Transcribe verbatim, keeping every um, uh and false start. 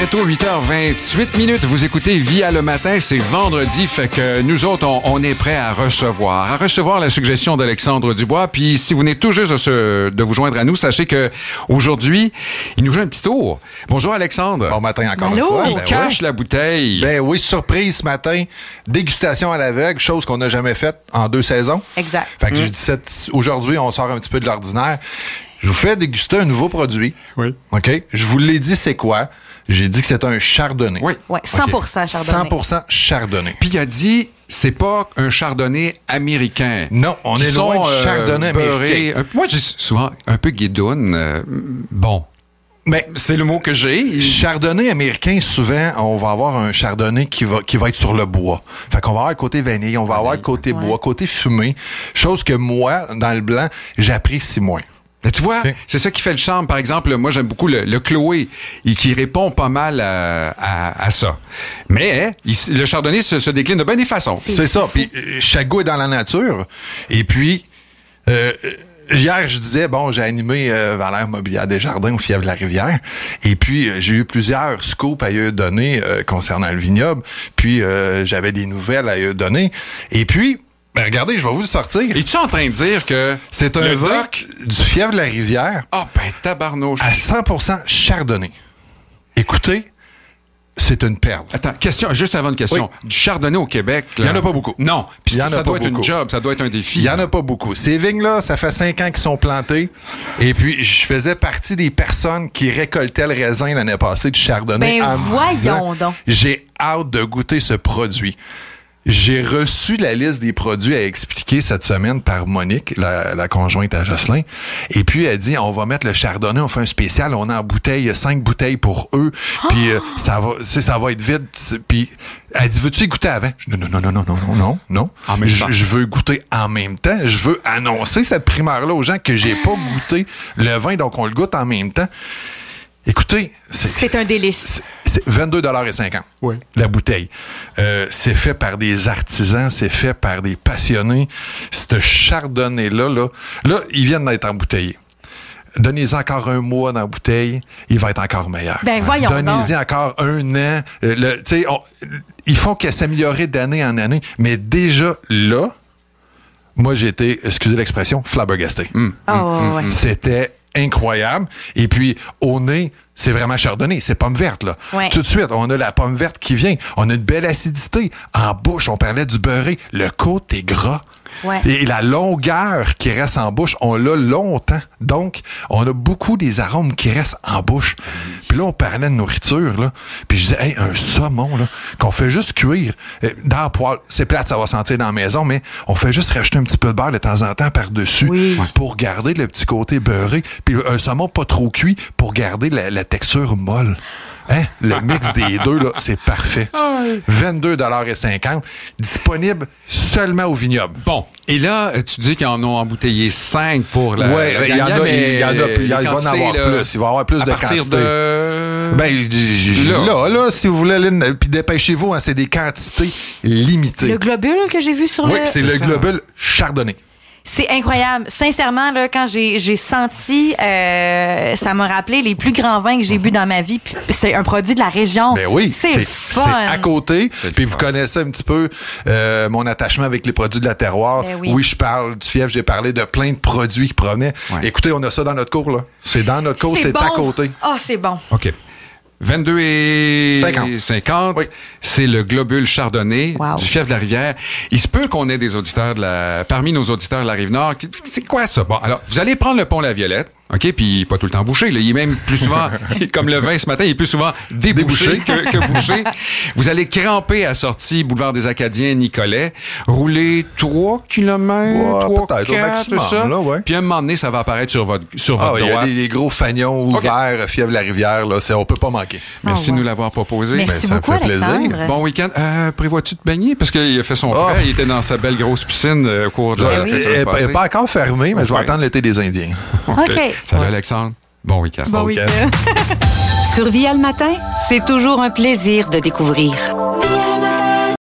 Bientôt huit heures vingt-huit minutes. Vous écoutez Via le matin. C'est vendredi, fait que nous autres, on, on est prêts à recevoir. À recevoir la suggestion d'Alexandre Dubois. Puis si vous venez tout juste de, se, de vous joindre à nous, sachez que aujourd'hui, il nous joue un petit tour. Bonjour Alexandre. Bon matin encore Allô? une fois. Il Ben cache oui. la bouteille. Ben oui, surprise ce matin. Dégustation à l'aveugle, chose qu'on n'a jamais faite en deux saisons. Exact. Fait que j'ai dit, cette- aujourd'hui, on sort un petit peu de l'ordinaire. Je vous fais déguster un nouveau produit. Oui. OK? Je vous l'ai dit, c'est quoi? J'ai dit que c'est un chardonnay. Oui. Ouais, cent pour cent chardonnay. cent pour cent chardonnay. Puis il a dit, c'est pas un chardonnay américain. Non, on Qui est loin sont, du euh, chardonnay beurrés. américain. Un- moi, je dis souvent un peu guidoune. Euh, bon. Mais C'est le mot que j'ai. chardonnay américain, souvent, on va avoir un chardonnay qui va, qui va être sur le bois. Fait qu'on va avoir le côté vanille, on va avoir le côté Ouais. bois, côté fumé. Chose que moi, dans le blanc, j'apprécie moins. Mais tu vois, Okay. c'est ça qui fait le charme. Par exemple, moi, j'aime beaucoup le, le Chloé, il- qui répond pas mal à, à, à ça. Mais il- le chardonnay se, se décline de bien des façons. C'est C'est ça. fou. Puis euh, chaque goût est dans la nature. Et puis, euh, hier, je disais, bon, j'ai animé euh, Valère Mobilière des Jardins au Fièvre de la Rivière. Et puis, euh, j'ai eu plusieurs scoops à eux donner euh, concernant le vignoble. Puis, euh, j'avais des nouvelles à eux donner. Et puis, ben, regardez, je vais vous le sortir. Es-tu en train de dire que C'est un le vin doc... du Fièvre de la Rivière Ah, ben, tabarnouche. à cent pour cent chardonnay. Écoutez, c'est une perle. Attends, question, juste avant une question. Oui. Du chardonnay au Québec, là. Il y en a pas beaucoup. Non. Puis Il y en ça, a ça pas doit être une beaucoup. job, ça doit être un défi. Il y en a pas beaucoup. Ces vignes-là, ça fait cinq ans qu'ils sont plantés. Et puis, je faisais partie des personnes qui récoltaient le raisin l'année passée du chardonnay. Ben en me voyons disant, donc. j'ai hâte de goûter ce produit. J'ai reçu la liste des produits à expliquer cette semaine par Monique, la, la conjointe à Jocelyn. Et puis, elle dit, on va mettre le chardonnay, on fait un spécial, on a en bouteille, cinq bouteilles pour eux. Puis, euh, ça va, tu sais, ça va être vide. Puis, elle dit, veux-tu y goûter avant? Je dis, non, non, non, non, non, non, non, non. En même Je- temps. je veux goûter en même temps. Je veux annoncer cette primeur-là aux gens que j'ai pas goûté le vin, donc on le goûte en même temps. Écoutez, c'est, C'est un délice. c'est- c'est vingt-deux cinquante Oui. la bouteille. Euh, c'est fait par des artisans, c'est fait par des passionnés. Ce chardonnay-là, là, là, ils viennent d'être embouteillés. Donnez-y encore un mois dans la bouteille, il va être encore meilleur. Ben, voyons Donnez-y donc. encore un an. Euh, le- tu sais, on- ils font que s'améliorer d'année en année. Mais déjà, là, moi, j'ai été, excusez l'expression, flabbergasté. Oh, ouais. C'était incroyable. Et puis, au nez, c'est vraiment chardonnay. C'est pomme verte, là. Ouais. Tout de suite, on a la pomme verte qui vient. On a une belle acidité. En bouche, on parlait du beurré. Le côté gras. Ouais. Et la longueur qui reste en bouche, on l'a longtemps. Donc, on a beaucoup des arômes qui restent en bouche. Puis là, on parlait de nourriture, là. Puis je disais, hey, un saumon, là, qu'on fait juste cuire euh, dans la poêle. C'est plate, ça va sentir dans la maison, mais on fait juste rajouter un petit peu de beurre de temps en temps par-dessus Oui. pour garder le petit côté beurré. Puis un saumon pas trop cuit pour garder la, la texture molle. Hein? Le mix des deux, là, c'est parfait. vingt-deux cinquante disponible seulement au vignoble. Bon. Et là, tu dis qu'ils en ont embouteillé cinq pour la. Ouais, la il y en a, gagnante, il y en a, mais il y en a- il va en les avoir quantités, là, plus. Il va y avoir plus à de partir quantité. de. Ben, j- j- Là. là, là, si vous voulez, Lynn, puis dépêchez-vous, hein, c'est des quantités limitées. Le globule que j'ai vu sur oui, le... c'est le ça. globule chardonnay. C'est incroyable. Sincèrement, là, quand j'ai, j'ai senti, euh, ça m'a rappelé les plus grands vins que j'ai bu dans ma vie. Puis c'est un produit de la région. Ben oui, c'est, fun. c'est à côté. le Puis vous fun. connaissez un petit peu euh, mon attachement avec les produits de la terroir. Ben oui. je parle du fièvre, j'ai parlé de plein de produits qui provenaient. Ouais. Écoutez, on a ça dans notre cours, là. C'est dans notre cours, c'est, bon. à côté. Ah, c'est bon. OK. vingt-deux et cinquante. cinquante, Oui. c'est le globule chardonnay Wow. du fief de la Rivière. Il se peut qu'on ait des auditeurs de la, parmi nos auditeurs de la Rive-Nord. qui- C'est quoi ça? Bon, alors, vous allez prendre le pont La Violette. OK, puis pas tout le temps bouché. Là. Il est même plus souvent, comme le vin ce matin, il est plus souvent débouché, que, que bouché. Vous allez cramper à sortie Boulevard des Acadiens, Nicolet, rouler trois kilomètres, Ouais, trois, peut-être, au quatre, maximum, ça. là, ouais. Puis à un moment donné, ça va apparaître sur votre, sur Ah, votre il y a droite. des, des gros fagnons ouverts, fièvre de la rivière, là, c'est, on peut pas manquer. Merci Ah, ouais. de nous l'avoir proposé. Merci ça me beaucoup, fait plaisir. Alexandre. Bon week-end. Euh, prévois-tu de baigner? Parce qu'il a fait son Ah. frère, il était dans sa belle grosse piscine euh, au cours de la Elle oui. fête n'est passée. pas encore fermée, mais je vais Ouais. attendre l'été des Indiens. OK. Salut Ouais. Alexandre. Bon week-end. Bon OK. week-end. Sur Via le matin, c'est toujours un plaisir de découvrir.